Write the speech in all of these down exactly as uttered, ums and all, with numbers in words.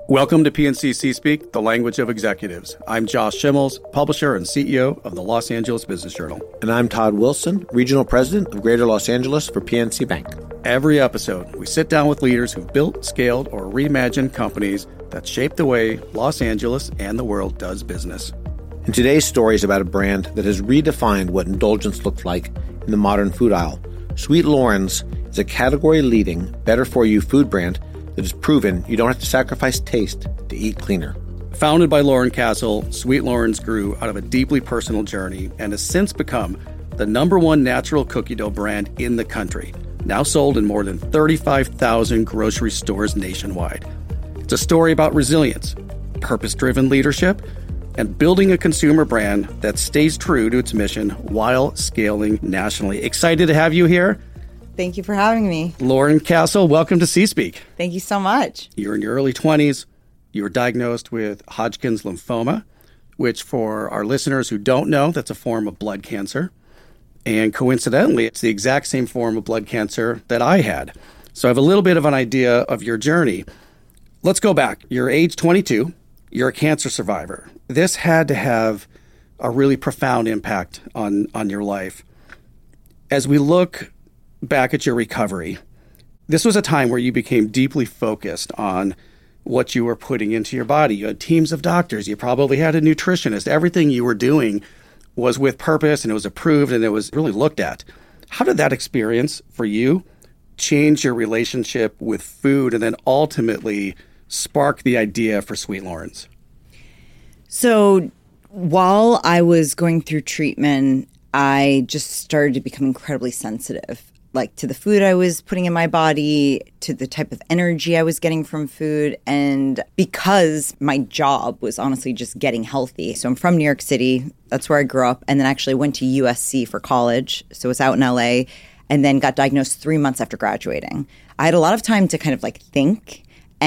Welcome to P N C C-Speak, the language of executives. I'm Josh Schimmels, publisher and C E O of the Los Angeles Business Journal. And I'm Todd Wilson, regional president of Greater Los Angeles for P N C Bank. Every episode, we sit down with leaders who've built, scaled, or reimagined companies that shape the way Los Angeles and the world does business. And today's story is about a brand that has redefined what indulgence looks like in the modern food aisle. Sweet Loren's is a category-leading, better-for-you food brand that has proven you don't have to sacrifice taste to eat cleaner. Founded by Loren Castle, Sweet Loren's grew out of a deeply personal journey and has since become the number one natural cookie dough brand in the country, now sold in more than thirty-five thousand grocery stores nationwide. It's a story about resilience, purpose-driven leadership, and building a consumer brand that stays true to its mission while scaling nationally. Excited to have you here. Thank you for having me. Loren Castle, welcome to C-Speak. Thank you so much. You're in your early twenties. You were diagnosed with Hodgkin's lymphoma, which for our listeners who don't know, that's a form of blood cancer. And coincidentally, it's the exact same form of blood cancer that I had. So I have a little bit of an idea of your journey. Let's go back. You're age twenty-two. You're a cancer survivor. This had to have a really profound impact on, on your life. As we look back at your recovery, this was a time where you became deeply focused on what you were putting into your body. You had teams of doctors. You probably had a nutritionist. Everything you were doing was with purpose, and it was approved, and it was really looked at. How did that experience for you change your relationship with food and then ultimately spark the idea for Sweet Loren's? So while I was going through treatment, I just started to become incredibly sensitive, like to the food I was putting in my body, to the type of energy I was getting from food. And because my job was honestly just getting healthy. So I'm from New York City. That's where I grew up. And then actually went to U S C for college. So I was out in L A and then got diagnosed three months after graduating. I had a lot of time to kind of like think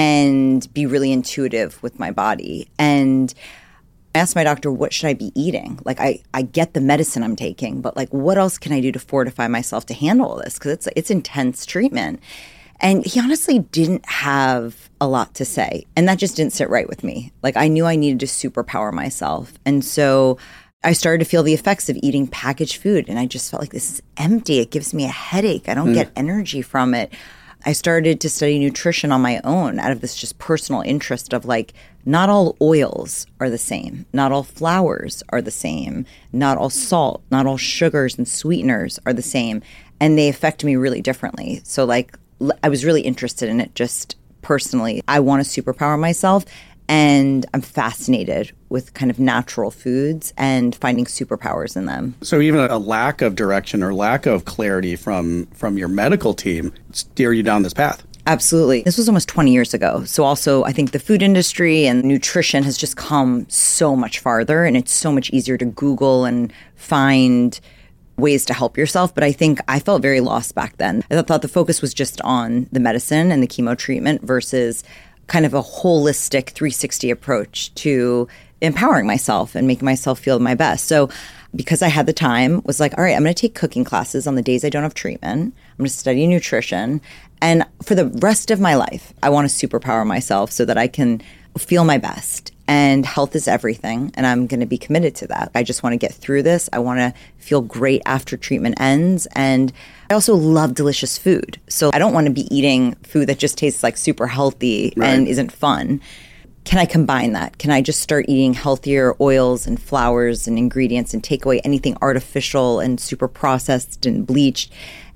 and be really intuitive with my body. And I asked my doctor, what should I be eating? Like, I, I get the medicine I'm taking, but like, what else can I do to fortify myself to handle this? Because it's it's intense treatment. And he honestly didn't have a lot to say. And that just didn't sit right with me. Like, I knew I needed to superpower myself. And so I started to feel the effects of eating packaged food. And I just felt like this is empty. It gives me a headache. I don't mm. get energy from it. I started to study nutrition on my own out of this just personal interest of like, not all oils are the same. Not all flours are the same. Not all salt, not all sugars and sweeteners are the same. And they affect me really differently. So like, I was really interested in it just personally. I want to superpower myself. And I'm fascinated with kind of natural foods and finding superpowers in them. So even a lack of direction or lack of clarity from, from your medical team steer you down this path? Absolutely. This was almost twenty years ago. So also, I think the food industry and nutrition has just come so much farther, and it's so much easier to Google and find ways to help yourself. But I think I felt very lost back then. I thought the focus was just on the medicine and the chemo treatment versus kind of a holistic three sixty approach to empowering myself and making myself feel my best. So because I had the time, was like, all right, I'm going to take cooking classes on the days I don't have treatment. I'm going to study nutrition. And for the rest of my life, I want to superpower myself so that I can feel my best. And health is everything. And I'm going to be committed to that. I just want to get through this. I want to feel great after treatment ends. And I also love delicious food. So I don't want to be eating food that just tastes like super healthy right. and isn't fun. Can I combine that? Can I just start eating healthier oils and flours and ingredients and take away anything artificial and super processed and bleached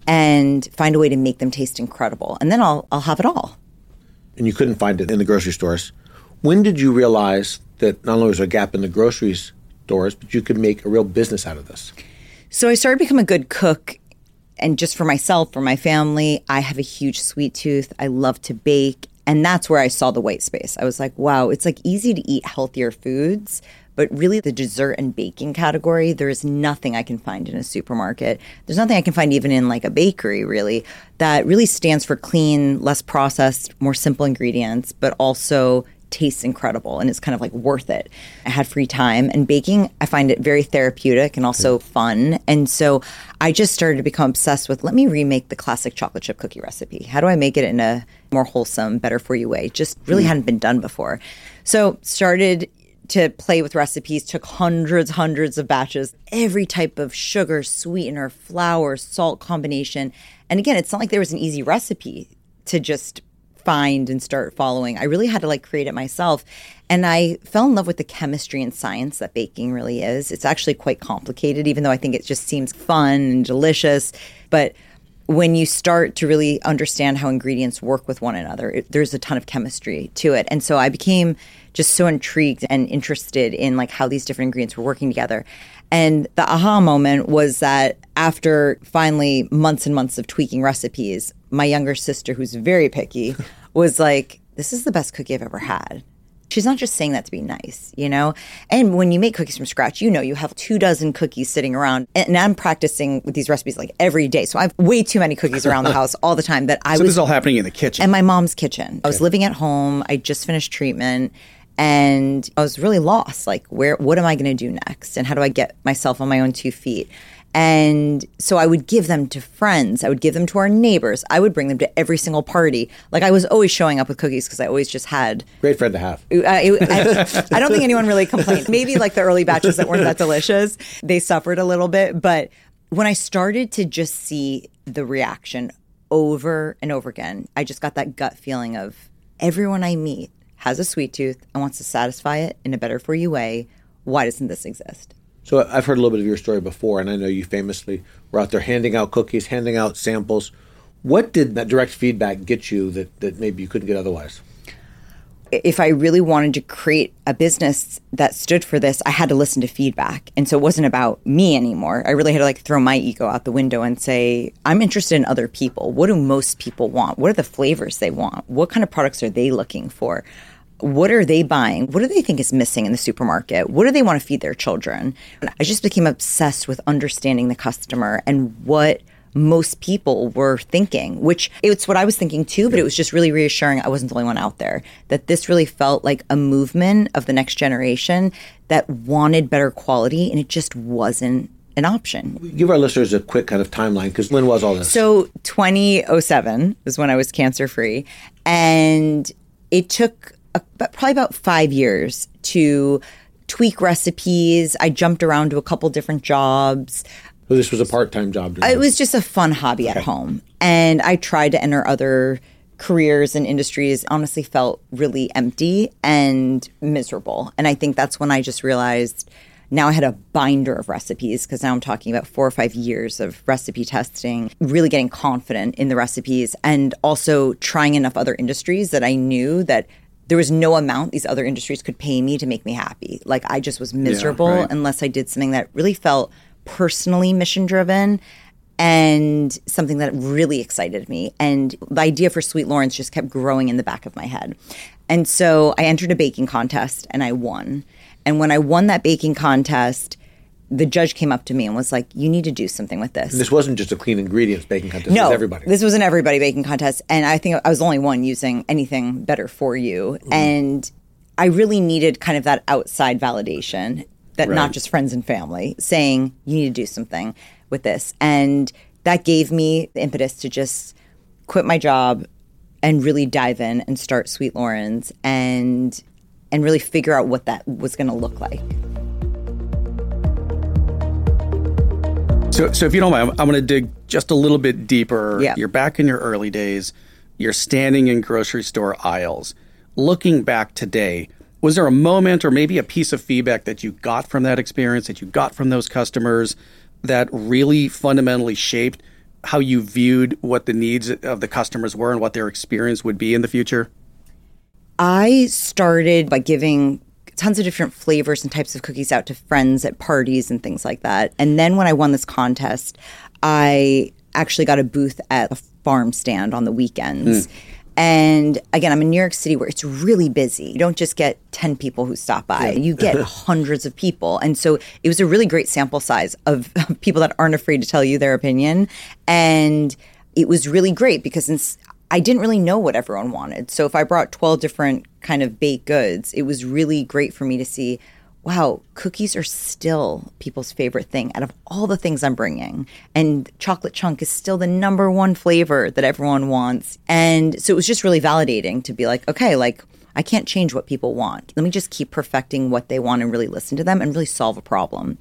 and find a way to make them taste incredible? And then I'll I'll have it all. And you couldn't find it in the grocery stores. When did you realize that not only was there a gap in the grocery stores, but you could make a real business out of this? So I started to become a good cook. And just for myself, for my family, I have a huge sweet tooth. I love to bake. And that's where I saw the white space. I was like, wow, it's like easy to eat healthier foods, but really the dessert and baking category, there is nothing I can find in a supermarket. There's nothing I can find even in like a bakery, really, that really stands for clean, less processed, more simple ingredients, but also tastes incredible and it's kind of like worth it. I had free time, and baking, I find it very therapeutic and also fun. And so I just started to become obsessed with, let me remake the classic chocolate chip cookie recipe. How do I make it in a more wholesome, better for you way? Just really mm. hadn't been done before. So started to play with recipes, took hundreds, hundreds of batches, every type of sugar, sweetener, flour, salt combination. And again, it's not like there was an easy recipe to just find and start following. I really had to like create it myself. And I fell in love with the chemistry and science that baking really is. It's actually quite complicated, even though I think it just seems fun and delicious. But when you start to really understand how ingredients work with one another, it, there's a ton of chemistry to it. And so I became just so intrigued and interested in like how these different ingredients were working together. And the aha moment was that after finally months and months of tweaking recipes, my younger sister, who's very picky, was like, this is the best cookie I've ever had. She's not just saying that to be nice, you know? And when you make cookies from scratch, you know, you have two dozen cookies sitting around. And I'm practicing with these recipes like every day. So I have way too many cookies around the house all the time that I so was... this is all happening in the kitchen? In my mom's kitchen. I was living at home. I just finished treatment. And I was really lost. Like, where? What am I going to do next? And how do I get myself on my own two feet? And so I would give them to friends. I would give them to our neighbors. I would bring them to every single party. Like, I was always showing up with cookies because I always just had... Great friend to have. I, I, I don't think anyone really complained. Maybe like the early batches that weren't that delicious, they suffered a little bit. But when I started to just see the reaction over and over again, I just got that gut feeling of everyone I meet has a sweet tooth and wants to satisfy it in a better for you way. Why doesn't this exist? So I've heard a little bit of your story before, and I know you famously were out there handing out cookies, handing out samples. What did that direct feedback get you that, that maybe you couldn't get otherwise? If I really wanted to create a business that stood for this, I had to listen to feedback. And so it wasn't about me anymore. I really had to like throw my ego out the window and say, I'm interested in other people. What do most people want? What are the flavors they want? What kind of products are they looking for? What are they buying? What do they think is missing in the supermarket? What do they want to feed their children? And I just became obsessed with understanding the customer and what most people were thinking, which it's what I was thinking too, but it was just really reassuring I wasn't the only one out there, that this really felt like a movement of the next generation that wanted better quality, and it just wasn't an option. Give our listeners a quick kind of timeline, because when was all this? So twenty oh seven was when I was cancer-free, and it took a, probably about five years to tweak recipes. I jumped around to a couple different jobs. So this was a part-time job? It was just a fun hobby okay. at home. And I tried to enter other careers and industries, honestly felt really empty and miserable. And I think that's when I just realized now I had a binder of recipes, because now I'm talking about four or five years of recipe testing, really getting confident in the recipes, and also trying enough other industries that I knew that there was no amount these other industries could pay me to make me happy. Like, I just was miserable yeah, right. unless I did something that really felt personally mission driven and something that really excited me. And the idea for Sweet Loren's just kept growing in the back of my head. And so I entered a baking contest and I won. And when I won that baking contest, the judge came up to me and was like, you need to do something with this. And this wasn't just a clean ingredients baking contest. No, it was everybody. This was an everybody baking contest. And I think I was the only one using anything better for you. Mm. And I really needed kind of that outside validation, that right. not just friends and family, saying, you need to do something with this. And that gave me the impetus to just quit my job and really dive in and start Sweet Loren's and and really figure out what that was going to look like. So, so if you don't mind, I'm going to dig just a little bit deeper. Yeah. You're back in your early days. You're standing in grocery store aisles. Looking back today, was there a moment or maybe a piece of feedback that you got from that experience, that you got from those customers, that really fundamentally shaped how you viewed what the needs of the customers were and what their experience would be in the future? I started by giving tons of different flavors and types of cookies out to friends at parties and things like that. And then when I won this contest, I actually got a booth at a farm stand on the weekends. Mm. And again, I'm in New York City where it's really busy. You don't just get ten people who stop by. Yeah. You get hundreds of people. And so it was a really great sample size of people that aren't afraid to tell you their opinion. And it was really great because since I I didn't really know what everyone wanted. So if I brought twelve different kind of baked goods, it was really great for me to see, wow, cookies are still people's favorite thing out of all the things I'm bringing. And chocolate chunk is still the number one flavor that everyone wants. And so it was just really validating to be like, okay, like I can't change what people want. Let me just keep perfecting what they want and really listen to them and really solve a problem.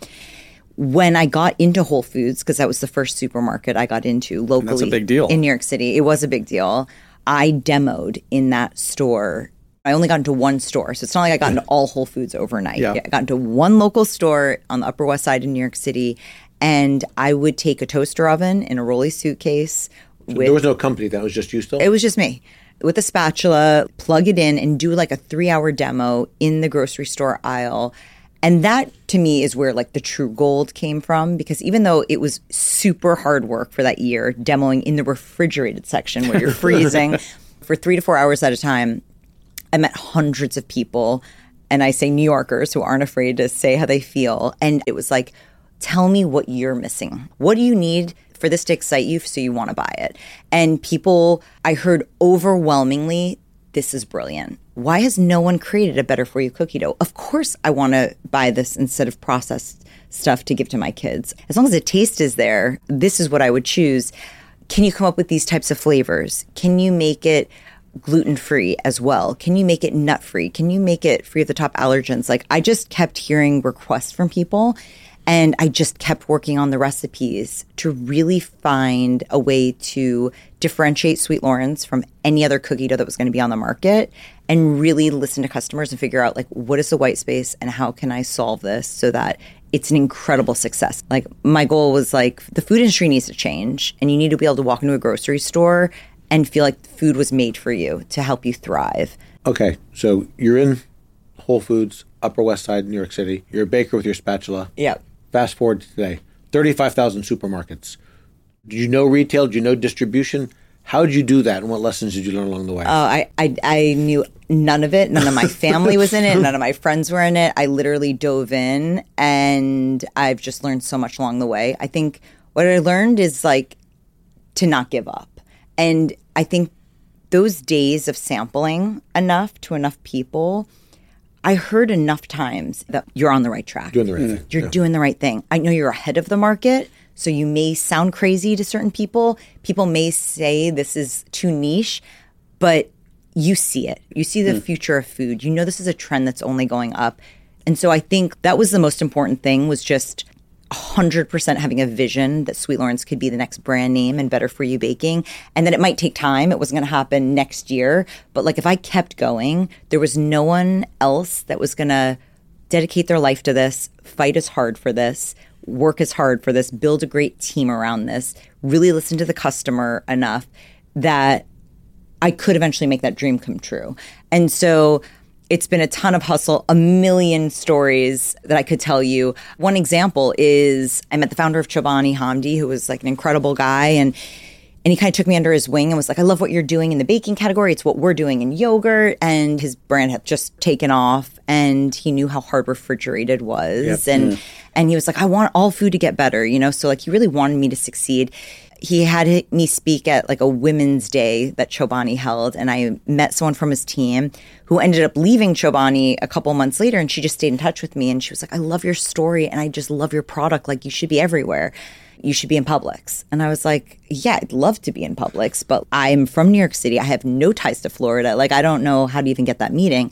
When I got into Whole Foods, because that was the first supermarket I got into locally. And that's a big deal. In New York City. It was a big deal. I demoed in that store. I only got into one store, so it's not like I got into all Whole Foods overnight. Yeah. I got into one local store on the Upper West Side in New York City, and I would take a toaster oven in a rolly suitcase. So with, there was no company, that was just you still? It was just me. With a spatula, plug it in, and do like a three-hour demo in the grocery store aisle. And that, to me, is where like the true gold came from, because even though it was super hard work for that year, demoing in the refrigerated section where you're freezing for three to four hours at a time, I met hundreds of people, and I say New Yorkers who aren't afraid to say how they feel. And it was like, tell me what you're missing. What do you need for this to excite you so you want to buy it? And people, I heard overwhelmingly, this is brilliant. Why has no one created a better for you cookie dough? Of course I want to buy this instead of processed stuff to give to my kids. As long as the taste is there, this is what I would choose. Can you come up with these types of flavors? Can you make it gluten-free as well? Can you make it nut-free? Can you make it free of the top allergens? Like, I just kept hearing requests from people, and I just kept working on the recipes to really find a way to differentiate Sweet Loren's from any other cookie dough that was going to be on the market, and really listen to customers and figure out, like, what is the white space and how can I solve this so that it's an incredible success. Like, my goal was like, the food industry needs to change, and you need to be able to walk into a grocery store and feel like food was made for you to help you thrive. Okay, so you're in Whole Foods, Upper West Side, New York City. You're a baker with your spatula. Yep. Fast forward to today, thirty-five thousand supermarkets. Do you know retail? Do you know distribution? How did you do that, and what lessons did you learn along the way? Oh, I, I, I knew none of it. None of my family was in it. None of my friends were in it. I literally dove in, and I've just learned so much along the way. I think what I learned is, like, to not give up. And I think those days of sampling enough to enough people, I heard enough times that you're on the right track. Doing the right thing. You're Yeah. doing the right thing. I know you're ahead of the market, so you may sound crazy to certain people. People may say this is too niche, but you see it. You see the Mm. future of food. You know this is a trend that's only going up. And so I think that was the most important thing, was just one hundred percent having a vision that Sweet Loren's could be the next brand name and better for you baking, and that it might take time. It wasn't going to happen next year. But like, if I kept going, there was no one else that was going to dedicate their life to this, fight as hard for this, work as hard for this, build a great team around this, really listen to the customer enough that I could eventually make that dream come true. And so it's been a ton of hustle, a million stories that I could tell you. One example is I met the founder of Chobani, Hamdi, who was like an incredible guy. And and he kind of took me under his wing and was like, I love what you're doing in the baking category. It's what we're doing in yogurt. And his brand had just taken off. And he knew how hard refrigerated was. Yep. And Mm. and he was like, I want all food to get better, you know? So like, he really wanted me to succeed. He had me speak at like a women's day that Chobani held, and I met someone from his team who ended up leaving Chobani a couple months later, and she just stayed in touch with me, and she was like, I love your story, and I just love your product. Like, you should be everywhere. You should be in Publix. And I was like, yeah, I'd love to be in Publix, but I'm from New York City. I have no ties to Florida. Like, I don't know how to even get that meeting.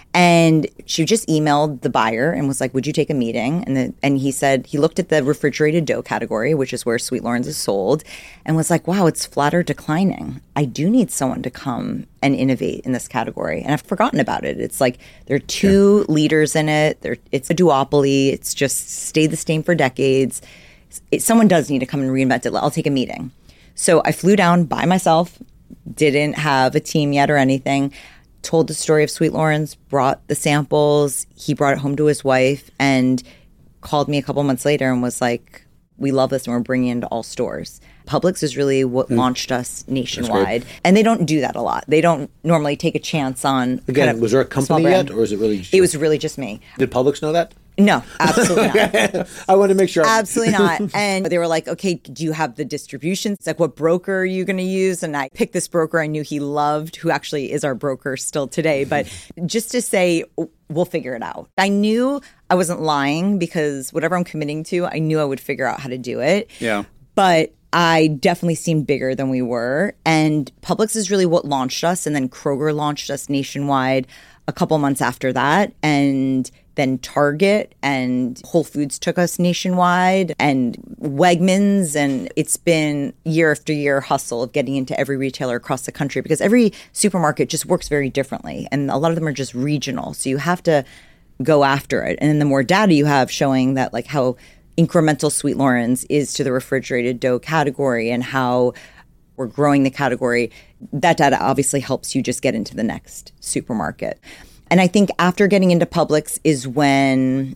And she just emailed the buyer and was like, would you take a meeting? And the, and he said, he looked at the refrigerated dough category, which is where Sweet Loren's is sold, and was like, wow, it's flat or declining. I do need someone to come and innovate in this category. And I've forgotten about it. It's like there are two yeah. leaders in it. There, it's a duopoly. It's just stayed the same for decades. It, someone does need to come and reinvent it. I'll take a meeting. So I flew down by myself, didn't have a team yet or anything, told the story of Sweet Loren's, brought the samples. He brought it home to his wife and called me a couple months later and was like, we love this and we're bringing it into all stores. Publix is really what mm. launched us nationwide. And they don't do that a lot. They don't normally take a chance on... Again, kind of was there a company yet, or is it really just It was really just me. Did Publix know that? No, absolutely not. I want to make sure. Absolutely not. And they were like, okay, do you have the distribution? It's like, what broker are you going to use? And I picked this broker I knew he loved, who actually is our broker still today. But just to say, we'll figure it out. I knew I wasn't lying because whatever I'm committing to, I knew I would figure out how to do it. Yeah. But I definitely seemed bigger than we were. And Publix is really what launched us. And then Kroger launched us nationwide a couple months after that. And then Target and Whole Foods took us nationwide, and Wegmans. And it's been year after year hustle of getting into every retailer across the country, because every supermarket just works very differently. And a lot of them are just regional. So you have to go after it. And then the more data you have showing that, like, how incremental Sweet Loren's is to the refrigerated dough category and how we're growing the category, that data obviously helps you just get into the next supermarket. And I think after getting into Publix is when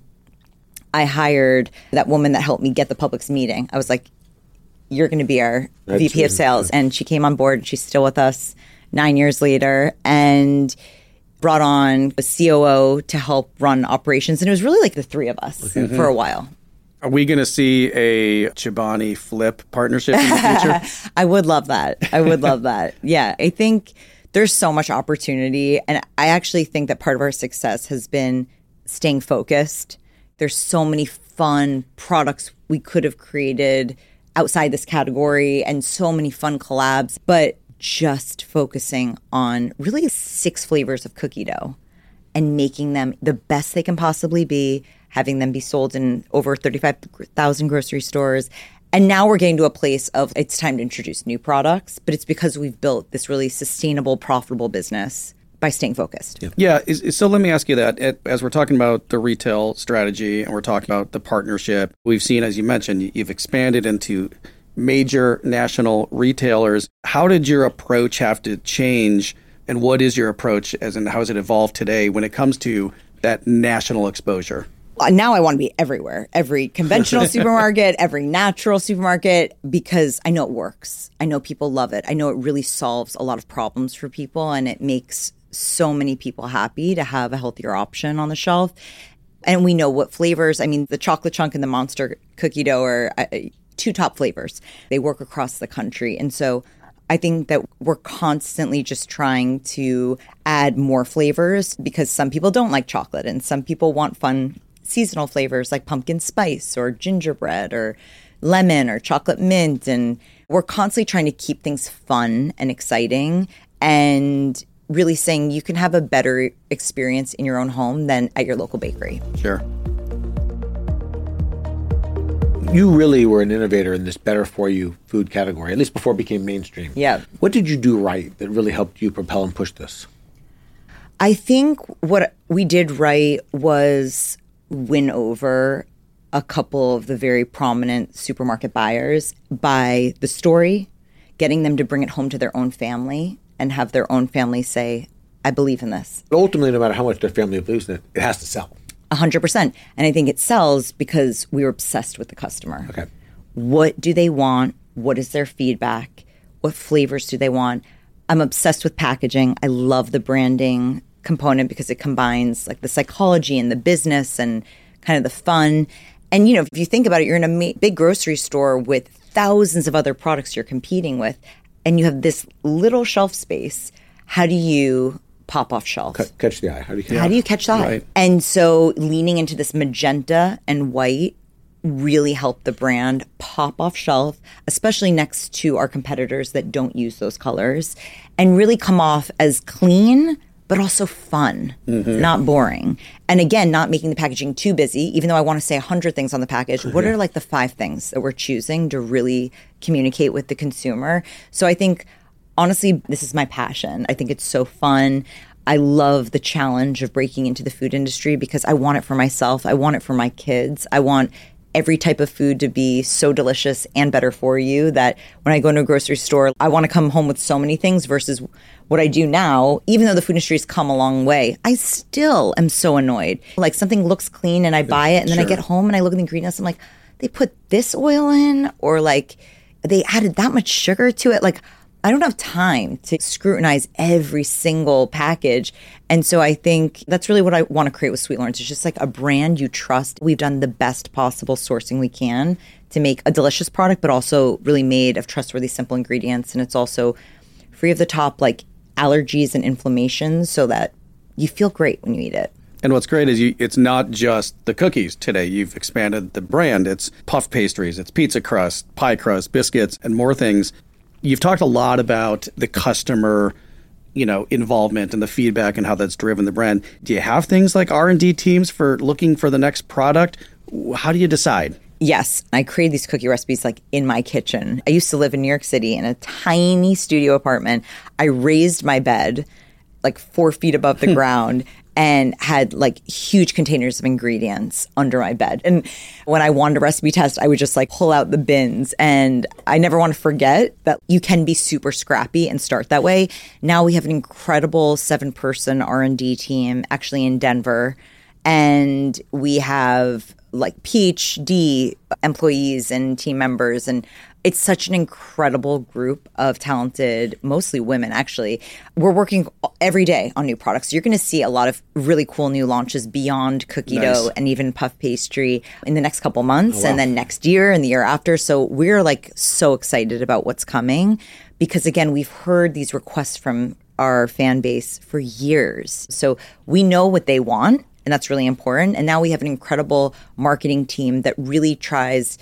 I hired that woman that helped me get the Publix meeting. I was like, you're going to be our That's V P of true. sales. And she came on board. She's still with us nine years later, and brought on a C O O to help run operations. And it was really like the three of us for a while. Are we going to see a Chobani Flip partnership in the future? I would love that. I would love that. Yeah, I think there's so much opportunity. And I actually think that part of our success has been staying focused. There's so many fun products we could have created outside this category and so many fun collabs, but just focusing on really six flavors of cookie dough and making them the best they can possibly be, having them be sold in over thirty-five thousand grocery stores. And now we're getting to a place of it's time to introduce new products, but it's because we've built this really sustainable, profitable business by staying focused. Yeah. Yeah. Is, is- so let me ask you that. At- As we're talking about the retail strategy and we're talking about the partnership, we've seen, as you mentioned, you- you've expanded into major national retailers. How did your approach have to change, and what is your approach, as in how has it evolved today when it comes to that national exposure? Uh, Now I want to be everywhere, every conventional supermarket, every natural supermarket, because I know it works. I know people love it. I know it really solves a lot of problems for people, and it makes so many people happy to have a healthier option on the shelf. And we know what flavors. I mean, the chocolate chunk and the monster cookie dough are uh, two top flavors. They work across the country. And so I think that we're constantly just trying to add more flavors, because some people don't like chocolate and some people want fun seasonal flavors like pumpkin spice or gingerbread or lemon or chocolate mint. And we're constantly trying to keep things fun and exciting, and really saying you can have a better experience in your own home than at your local bakery. Sure. You really were an innovator in this better for you food category, at least before it became mainstream. Yeah. What did you do right that really helped you propel and push this? I think what we did right was win over a couple of the very prominent supermarket buyers by the story, getting them to bring it home to their own family and have their own family say, I believe in this. But ultimately, no matter how much their family believes in it, it has to sell. A hundred percent. And I think it sells because we were obsessed with the customer. Okay. What do they want? What is their feedback? What flavors do they want? I'm obsessed with packaging. I love the branding component because it combines like the psychology and the business and kind of the fun. And, you know, if you think about it, you're in a ma- big grocery store with thousands of other products you're competing with, and you have this little shelf space. How do you pop off shelf? Cut, catch the eye. How do you? How do you catch that? Right. And so leaning into this magenta and white really helped the brand pop off shelf, especially next to our competitors that don't use those colors, and really come off as clean, but also fun, not boring. And again, not making the packaging too busy, even though I want to say a hundred things on the package. What are like the five things that we're choosing to really communicate with the consumer? So I think, honestly, this is my passion. I think it's so fun. I love the challenge of breaking into the food industry because I want it for myself. I want it for my kids. I want every type of food to be so delicious and better for you that when I go into a grocery store, I want to come home with so many things versus what I do now. Even though the food industry has come a long way, I still am so annoyed. Like something looks clean and I buy it and then I get home and I look at the ingredients. I'm like, they put this oil in, or like they added that much sugar to it. Like, I don't have time to scrutinize every single package. And so I think that's really what I want to create with Sweet Lawrence. It's just like a brand you trust. We've done the best possible sourcing we can to make a delicious product, but also really made of trustworthy, simple ingredients. And it's also free of the top like allergies and inflammations so that you feel great when you eat it. And what's great is you, it's not just the cookies today. You've expanded the brand. It's puff pastries, it's pizza crust, pie crust, biscuits, and more things. You've talked a lot about the customer, you know, involvement and the feedback and how that's driven the brand. Do you have things like R and D teams for looking for the next product? How do you decide? Yes, I create these cookie recipes like in my kitchen. I used to live in New York City in a tiny studio apartment. I raised my bed like four feet above the ground and had like huge containers of ingredients under my bed. And when I wanted a recipe test, I would just like pull out the bins. And I never want to forget that you can be super scrappy and start that way. Now we have an incredible seven-person R and D team actually in Denver. And we have like PhD employees and team members. And it's such an incredible group of talented, mostly women, actually. We're working every day on new products. You're going to see a lot of really cool new launches beyond cookie nice. dough and even puff pastry in the next couple months, oh, wow. and then next year and the year after. So we're like so excited about what's coming because, again, we've heard these requests from our fan base for years. So we know what they want, and that's really important. And now we have an incredible marketing team that really tries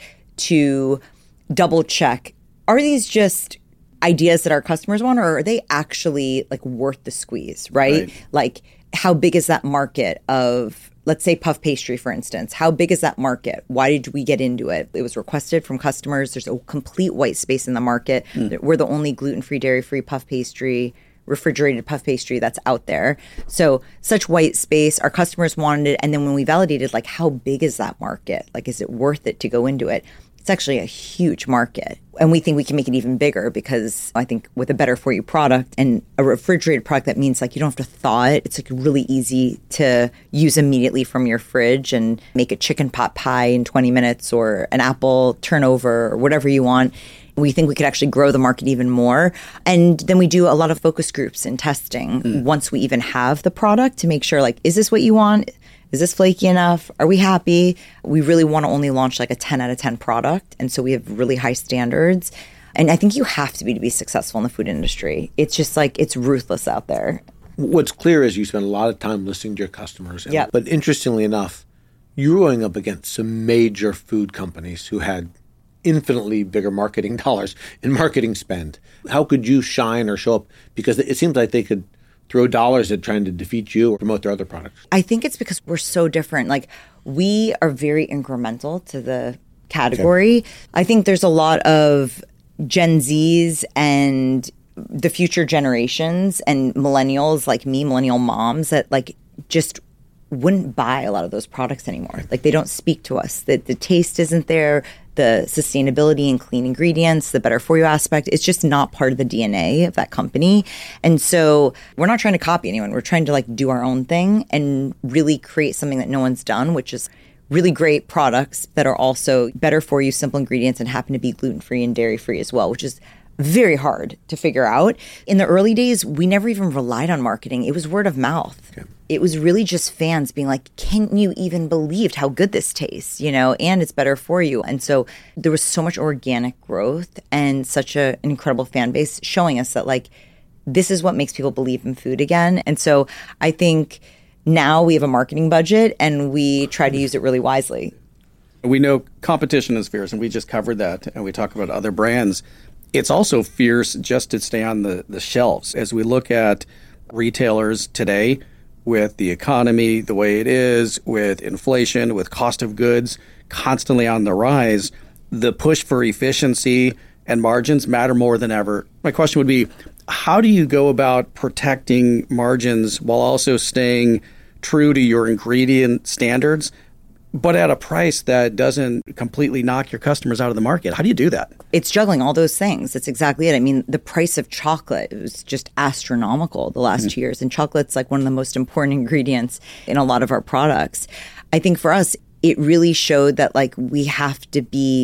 to double check, are these just ideas that our customers want, or are they actually like worth the squeeze, right? right? Like how big is that market of, let's say puff pastry, for instance, how big is that market? Why did we get into it? It was requested from customers. There's a complete white space in the market. Mm. We're the only gluten-free, dairy-free puff pastry, refrigerated puff pastry that's out there. So such white space, our customers wanted it. And then when we validated, like how big is that market? Like, is it worth it to go into it? It's actually a huge market. And we think we can make it even bigger because I think with a better for you product and a refrigerated product, that means like you don't have to thaw it. It's like really easy to use immediately from your fridge and make a chicken pot pie in twenty minutes or an apple turnover or whatever you want. We think we could actually grow the market even more. And then we do a lot of focus groups and testing mm. once we even have the product to make sure like, is this what you want? Is this flaky enough? Are we happy? We really want to only launch like a ten out of ten product. And so we have really high standards. And I think you have to be to be successful in the food industry. It's just like, it's ruthless out there. What's clear is you spend a lot of time listening to your customers. Yeah. But interestingly enough, you're going up against some major food companies who had infinitely bigger marketing dollars and marketing spend. How could you shine or show up? Because it seems like they could throw dollars at trying to defeat you or promote their other products. I think it's because we're so different. Like, we are very incremental to the category. Okay. I think there's a lot of Gen Zs and the future generations and millennials like me, millennial moms, that like just wouldn't buy a lot of those products anymore. Like, they don't speak to us. The, the taste isn't there. The sustainability and clean ingredients, the better for you aspect, it's just not part of the D N A of that company. And so we're not trying to copy anyone. We're trying to like do our own thing and really create something that no one's done, which is really great products that are also better for you, simple ingredients, and happen to be gluten-free and dairy-free as well, which is very hard to figure out. In the early days, we never even relied on marketing. It was word of mouth. Okay. It was really just fans being like, can you even believe how good this tastes, you know, and it's better for you. And so there was so much organic growth and such a, an incredible fan base showing us that like, this is what makes people believe in food again. And so I think now we have a marketing budget and we try to use it really wisely. We know competition is fierce, and we just covered that, and we talk about other brands. It's also fierce just to stay on the, the shelves. As we look at retailers today, with the economy the way it is, with inflation, with cost of goods constantly on the rise, the push for efficiency and margins matter more than ever. My question would be, how do you go about protecting margins while also staying true to your ingredient standards, but at a price that doesn't completely knock your customers out of the market? How do you do that? It's juggling all those things. That's exactly it. I mean, the price of chocolate was just astronomical the last mm-hmm. two years. And chocolate's like one of the most important ingredients in a lot of our products. I think for us, it really showed that like we have to be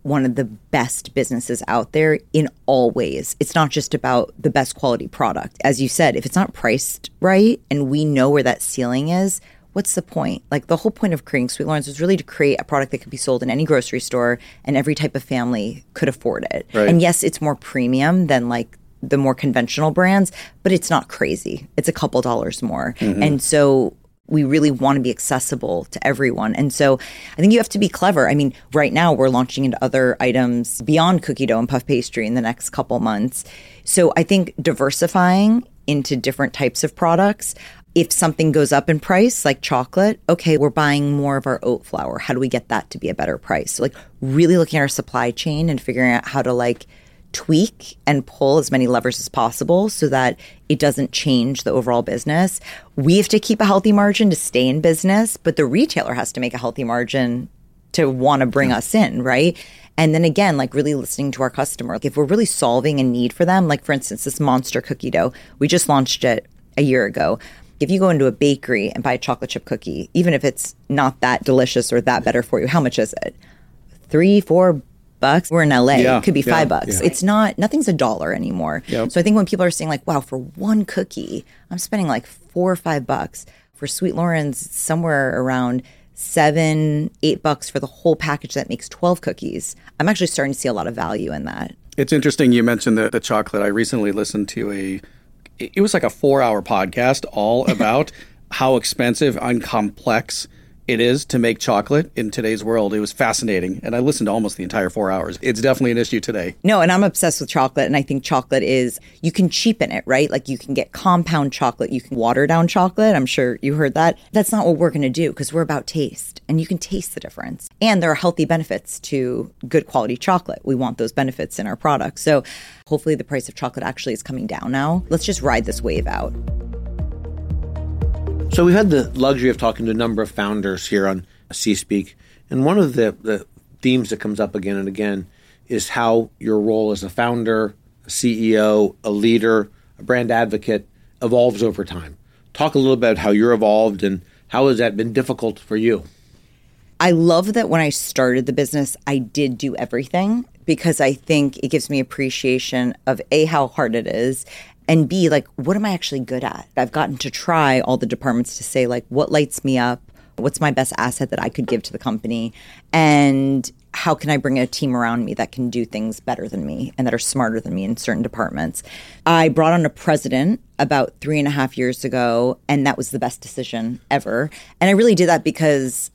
one of the best businesses out there in all ways. It's not just about the best quality product. As you said, if it's not priced right and we know where that ceiling is, what's the point? Like the whole point of creating Sweet Loren's was really to create a product that could be sold in any grocery store and every type of family could afford it. Right. And yes, it's more premium than like the more conventional brands, but it's not crazy. It's a couple dollars more. Mm-hmm. And so we really want to be accessible to everyone. And so I think you have to be clever. I mean, right now we're launching into other items beyond cookie dough and puff pastry in the next couple months. So I think diversifying into different types of products. If something goes up in price, like chocolate, okay, we're buying more of our oat flour. How do we get that to be a better price? So like really looking at our supply chain and figuring out how to like tweak and pull as many levers as possible so that it doesn't change the overall business. We have to keep a healthy margin to stay in business, but the retailer has to make a healthy margin to want to bring us in, right? And then again, like really listening to our customer. Like if we're really solving a need for them, like for instance, this Monster cookie dough, we just launched it a year ago. If you go into a bakery and buy a chocolate chip cookie, even if it's not that delicious or that better for you, how much is it? Three, four bucks. We're in L A. Yeah, it could be yeah, five bucks. yeah. It's not, nothing's a dollar anymore. Yep. So I think when people are saying like, wow, for one cookie, I'm spending like four or five bucks. For Sweet Loren's, somewhere around seven, eight bucks for the whole package that makes twelve cookies. I'm actually starting to see a lot of value in that. It's interesting you mentioned the, the chocolate. I recently listened to a, it was like a four hour podcast all about how expensive and complex it is to make chocolate in today's world. It was fascinating. And I listened to almost the entire four hours. It's definitely an issue today. No, and I'm obsessed with chocolate. And I think chocolate is, you can cheapen it, right? Like you can get compound chocolate. You can water down chocolate. I'm sure you heard that. That's not what we're going to do because we're about taste. And you can taste the difference. And there are healthy benefits to good quality chocolate. We want those benefits in our products. So hopefully the price of chocolate actually is coming down now. Let's just ride this wave out. So we've had the luxury of talking to a number of founders here on C-Speak, and one of the, the themes that comes up again and again is how your role as a founder, a C E O, a leader, a brand advocate evolves over time. Talk a little bit about how you're evolved and how has that been difficult for you? I love that when I started the business, I did do everything because I think it gives me appreciation of A, how hard it is, and B, like, what am I actually good at? I've gotten to try all the departments to say, like, what lights me up? What's my best asset that I could give to the company? And how can I bring a team around me that can do things better than me and that are smarter than me in certain departments? I brought on a president about three and a half years ago, and that was the best decision ever. And I really did that because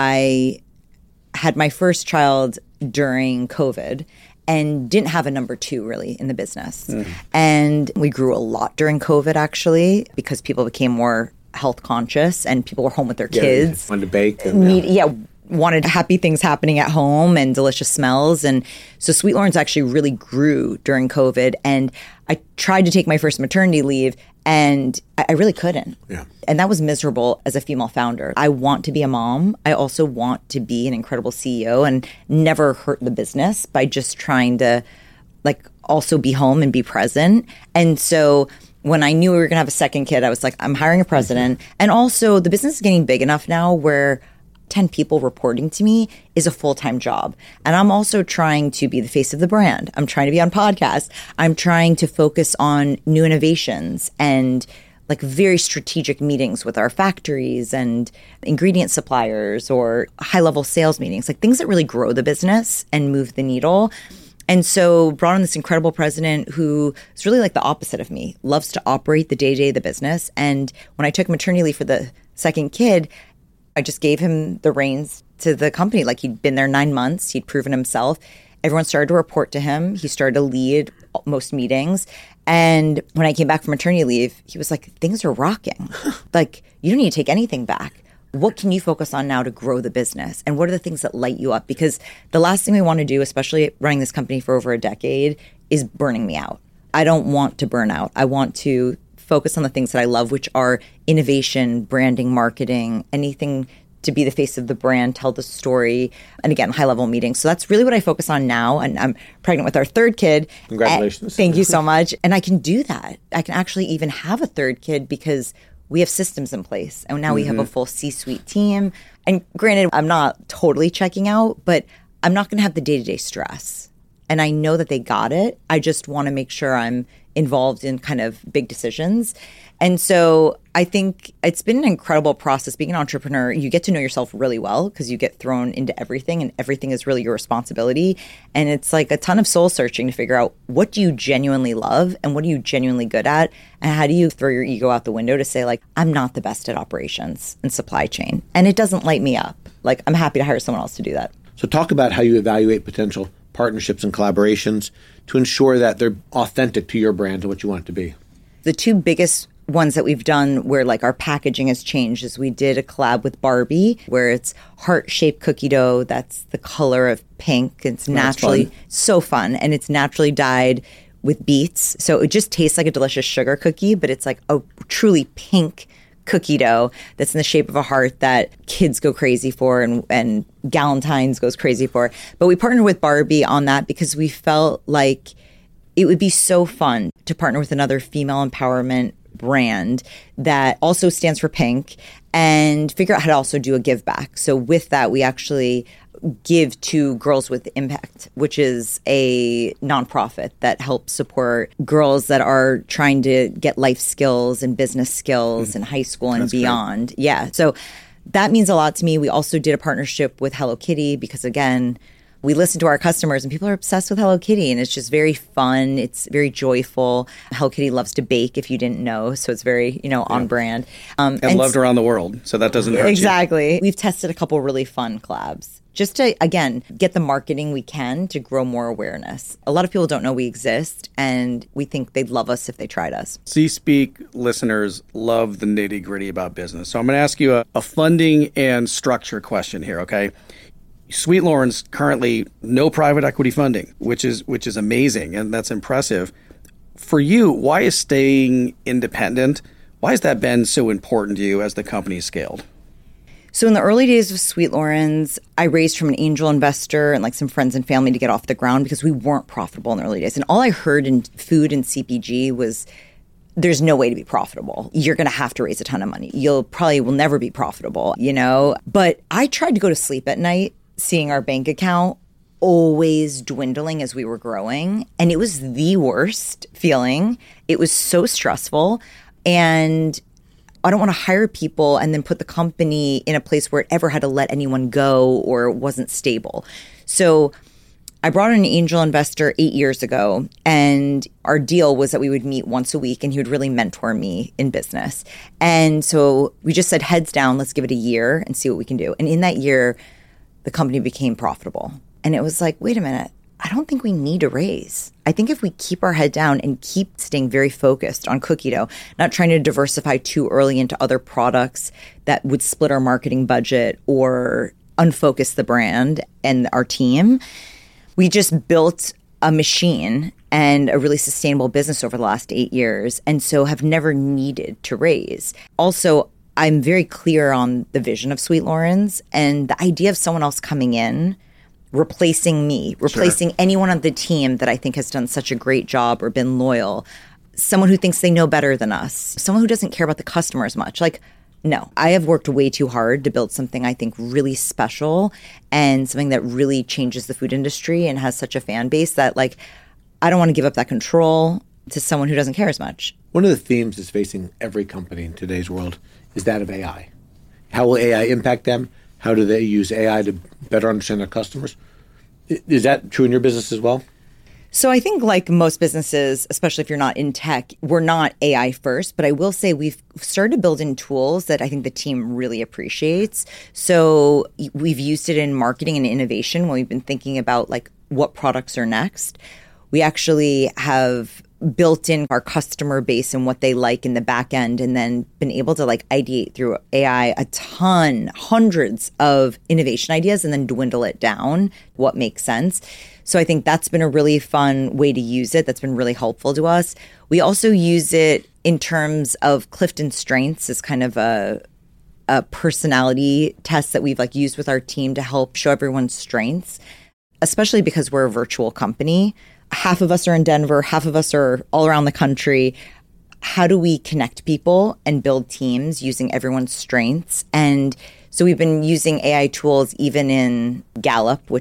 I had my first child during COVID and didn't have a number two really in the business. Mm. And we grew a lot during COVID actually because people became more health conscious and people were home with their yeah, kids. Wanted to bake. And, Need, yeah. yeah, wanted happy things happening at home and delicious smells. And so Sweet Loren's actually really grew during COVID. And I tried to take my first maternity leave and I, I really couldn't. Yeah. And that was miserable as a female founder. I want to be a mom. I also want to be an incredible C E O and never hurt the business by just trying to like also be home and be present. And so when I knew we were going to have a second kid, I was like, I'm hiring a president. Mm-hmm. And also the business is getting big enough now where ten people reporting to me is a full-time job. And I'm also trying to be the face of the brand. I'm trying to be on podcasts. I'm trying to focus on new innovations and like very strategic meetings with our factories and ingredient suppliers or high-level sales meetings, like things that really grow the business and move the needle. And so brought on this incredible president who is really like the opposite of me, loves to operate the day-to-day of the business. And when I took maternity leave for the second kid, I just gave him the reins to the company. Like he'd been there nine months. He'd proven himself. Everyone started to report to him. He started to lead most meetings. And when I came back from maternity leave, he was like, things are rocking. Like, you don't need to take anything back. What can you focus on now to grow the business? And what are the things that light you up? Because the last thing we want to do, especially running this company for over a decade, is burning me out. I don't want to burn out. I want to focus on the things that I love, which are innovation, branding, marketing, anything to be the face of the brand, tell the story, and again, high-level meetings. So that's really what I focus on now. And I'm pregnant with our third kid. Congratulations. Uh, thank you so much. And I can do that. I can actually even have a third kid because we have systems in place. And now mm-hmm. we have a full C-suite team. And granted, I'm not totally checking out, but I'm not going to have the day-to-day stress. And I know that they got it. I just want to make sure I'm involved in kind of big decisions. And so I think it's been an incredible process. Being an entrepreneur, you get to know yourself really well because you get thrown into everything and everything is really your responsibility. And it's like a ton of soul searching to figure out what do you genuinely love and what are you genuinely good at? And how do you throw your ego out the window to say, like, I'm not the best at operations and supply chain. And it doesn't light me up. Like, I'm happy to hire someone else to do that. So talk about how you evaluate potential partnerships and collaborations to ensure that they're authentic to your brand and what you want it to be. The two biggest ones that we've done where like our packaging has changed is we did a collab with Barbie where it's heart-shaped cookie dough that's the color of pink. It's naturally fun. so fun and it's naturally dyed with beets. So it just tastes like a delicious sugar cookie, but it's like a truly pink cookie dough that's in the shape of a heart that kids go crazy for and, and Galentine's goes crazy for. But we partnered with Barbie on that because we felt like it would be so fun to partner with another female empowerment brand that also stands for pink and figure out how to also do a give back. So with that, we actually give to Girls with Impact, which is a nonprofit that helps support girls that are trying to get life skills and business skills mm. in high school and That's beyond. Great. Yeah. So that means a lot to me. We also did a partnership with Hello Kitty because, again, we listen to our customers and people are obsessed with Hello Kitty and it's just very fun. It's very joyful. Hello Kitty loves to bake if you didn't know. So it's very, you know, on yeah. brand. Um, and, and loved around the world. So that doesn't hurt Exactly. you. We've tested a couple really fun collabs just to, again, get the marketing we can to grow more awareness. A lot of people don't know we exist and we think they'd love us if they tried us. C-Speak listeners love the nitty gritty about business. So I'm going to ask you a, a funding and structure question here, okay? Sweet Loren's currently no private equity funding, which is which is amazing, and that's impressive. For you, why is staying independent, why has that been so important to you as the company scaled? So in the early days of Sweet Loren's, I raised from an angel investor and like some friends and family to get off the ground because we weren't profitable in the early days. And all I heard in food and C P G was there's no way to be profitable. You're going to have to raise a ton of money. You'll probably will never be profitable, you know? But I tried to go to sleep at night seeing our bank account always dwindling as we were growing. And it was the worst feeling. It was so stressful. And I don't want to hire people and then put the company in a place where it ever had to let anyone go or wasn't stable. So I brought in an angel investor eight years ago, and our deal was that we would meet once a week and he would really mentor me in business. And so we just said, heads down, let's give it a year and see what we can do. And in that year, the company became profitable. And it was like, wait a minute, I don't think we need to raise. I think if we keep our head down and keep staying very focused on cookie dough, not trying to diversify too early into other products that would split our marketing budget or unfocus the brand and our team, we just built a machine and a really sustainable business over the last eight years. And so have never needed to raise. Also, I'm very clear on the vision of Sweet Loren's and the idea of someone else coming in, replacing me, replacing sure. anyone on the team that I think has done such a great job or been loyal, someone who thinks they know better than us, someone who doesn't care about the customer as much. Like, no, I have worked way too hard to build something I think really special and something that really changes the food industry and has such a fan base that, like, I don't want to give up that control to someone who doesn't care as much. One of the themes that's facing every company in today's world is that of A I. How will A I impact them? How do they use A I to better understand their customers? Is that true in your business as well? So I think like most businesses, especially if you're not in tech, we're not A I first, but I will say we've started to build in tools that I think the team really appreciates. So we've used it in marketing and innovation when we've been thinking about like what products are next. We actually have built in our customer base and what they like in the back end and then been able to like ideate through A I a ton, hundreds of innovation ideas and then dwindle it down, what makes sense. So I think that's been a really fun way to use it. That's been really helpful to us. We also use it in terms of Clifton Strengths as kind of a a personality test that we've like used with our team to help show everyone's strengths, especially because we're a virtual company. Half of us are in Denver, half of us are all around the country. How do we connect people and build teams using everyone's strengths? And so we've been using A I tools even in Gallup, which is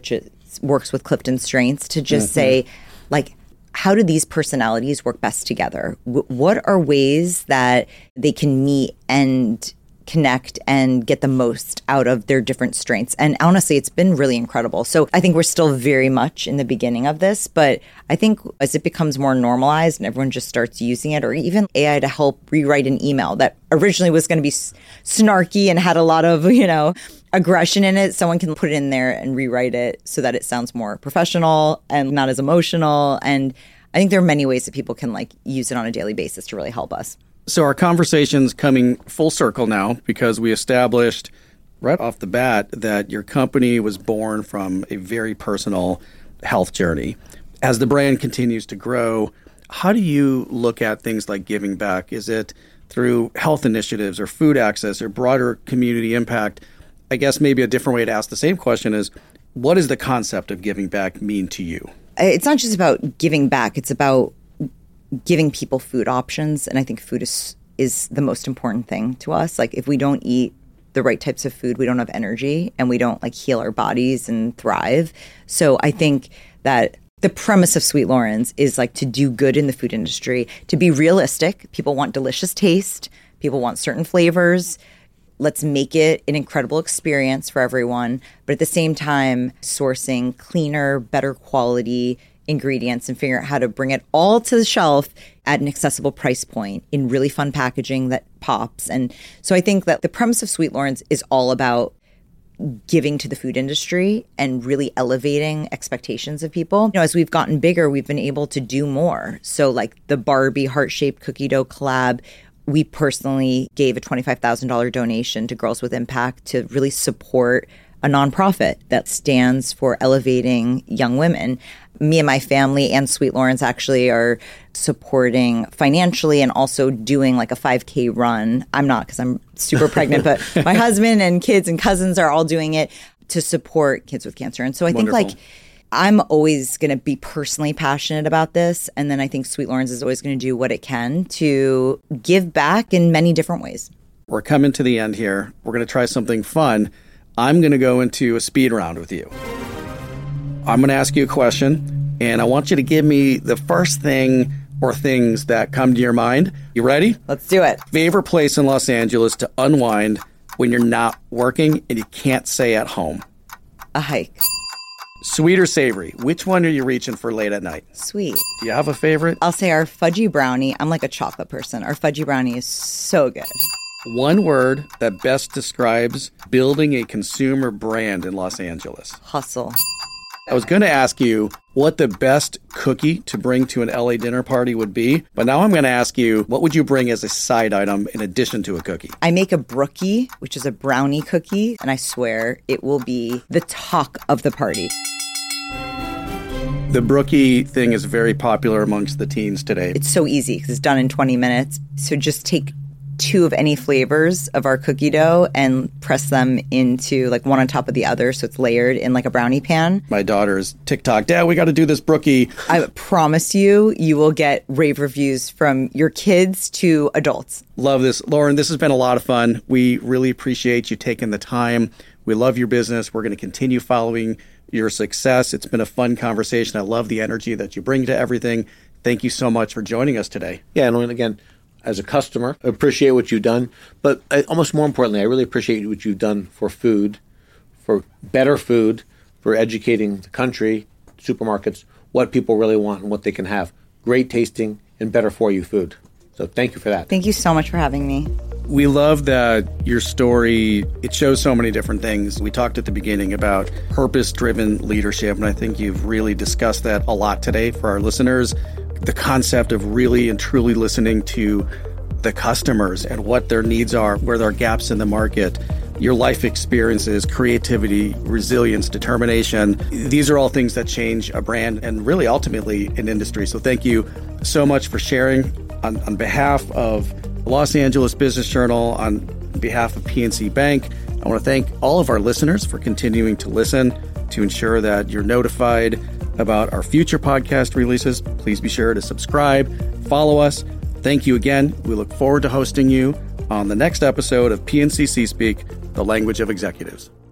works with Clifton Strengths to just mm-hmm. say, like, how do these personalities work best together? W- what are ways that they can meet and connect and get the most out of their different strengths? And honestly, it's been really incredible. So I think we're still very much in the beginning of this, but I think as it becomes more normalized and everyone just starts using it, or even A I to help rewrite an email that originally was going to be s- snarky and had a lot of, you know, aggression in it, someone can put it in there and rewrite it so that it sounds more professional and not as emotional. And I think there are many ways that people can like use it on a daily basis to really help us. So our conversation's coming full circle now because we established right off the bat that your company was born from a very personal health journey. As the brand continues to grow, how do you look at things like giving back? Is it through health initiatives or food access or broader community impact? I guess maybe a different way to ask the same question is, what does the concept of giving back mean to you? It's not just about giving back. It's about giving people food options. And I think food is is the most important thing to us. Like if we don't eat the right types of food, we don't have energy and we don't like heal our bodies and thrive. So I think that the premise of Sweet Loren's is like to do good in the food industry, to be realistic. People want delicious taste. People want certain flavors. Let's make it an incredible experience for everyone, but at the same time, sourcing cleaner, better quality ingredients and figuring out how to bring it all to the shelf at an accessible price point in really fun packaging that pops. And so I think that the premise of Sweet Loren's is all about giving to the food industry and really elevating expectations of people. You know, as we've gotten bigger, we've been able to do more. So like the Barbie heart-shaped cookie dough collab, we personally gave a twenty-five thousand dollars donation to Girls with Impact to really support a nonprofit that stands for elevating young women. Me and my family and Sweet Loren's actually are supporting financially and also doing like a five K run. I'm not because I'm super pregnant, but my husband and kids and cousins are all doing it to support kids with cancer. And so I Wonderful. think like I'm always going to be personally passionate about this. And then I think Sweet Loren's is always going to do what it can to give back in many different ways. We're coming to the end here. We're going to try something fun. I'm going to go into a speed round with you. I'm going to ask you a question, and I want you to give me the first thing or things that come to your mind. You ready? Let's do it. Favorite place in Los Angeles to unwind when you're not working and you can't stay at home? A hike. Sweet or savory? Which one are you reaching for late at night? Sweet. Do you have a favorite? I'll say our fudgy brownie. I'm like a chocolate person. Our fudgy brownie is so good. One word that best describes building a consumer brand in Los Angeles. Hustle. I was going to ask you what the best cookie to bring to an L A dinner party would be, but now I'm going to ask you, what would you bring as a side item in addition to a cookie? I make a brookie, which is a brownie cookie, and I swear it will be the talk of the party. The brookie thing is very popular amongst the teens today. It's so easy because it's done in twenty minutes. So just take two of any flavors of our cookie dough and press them into like one on top of the other so it's layered in like a brownie pan. My daughter's TikTok, Dad, we got to do this brookie. I promise you, you will get rave reviews from your kids to adults. Love this. Lauren, this has been a lot of fun. We really appreciate you taking the time. We love your business. We're going to continue following your success. It's been a fun conversation. I love the energy that you bring to everything. Thank you so much for joining us today. Yeah, and again, as a customer, I appreciate what you've done. But I, almost more importantly, I really appreciate what you've done for food, for better food, for educating the country, supermarkets, what people really want and what they can have. Great tasting and better for you food. So thank you for that. Thank you so much for having me. We love that your story, it shows so many different things. We talked at the beginning about purpose-driven leadership, and I think you've really discussed that a lot today for our listeners. The concept of really and truly listening to the customers and what their needs are, where there are gaps in the market, your life experiences, creativity, resilience, determination. These are all things that change a brand and really ultimately an industry. So thank you so much for sharing on, on behalf of Los Angeles Business Journal, on behalf of P N C Bank. I want to thank all of our listeners for continuing to listen to ensure that you're notified about our future podcast releases. Please be sure to subscribe, follow us. Thank you again. We look forward to hosting you on the next episode of P N C C Speak, the Language of Executives.